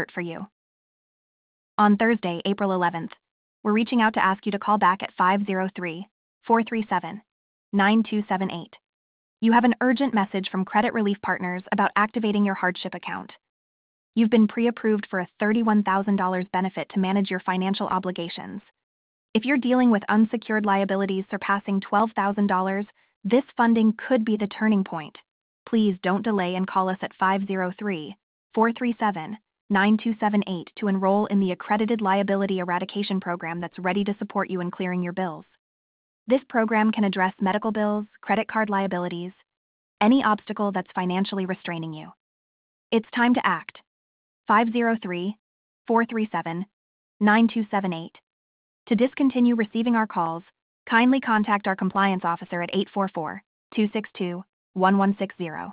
for you. On Thursday, April 11th, we're reaching out to ask you to call back at 503-437-9278. You have an urgent message from Credit Relief Partners about activating your hardship account. You've been pre-approved for a $31,000 benefit to manage your financial obligations. If you're dealing with unsecured liabilities surpassing $12,000, this funding could be the turning point. Please don't delay and call us at 503-437-9278 to enroll in the Accredited Liability Eradication Program that's ready to support you in clearing your bills. This program can address medical bills, credit card liabilities, any obstacle that's financially restraining you. It's time to act. 503-437-9278. To discontinue receiving our calls, kindly contact our compliance officer at 844-262-1160.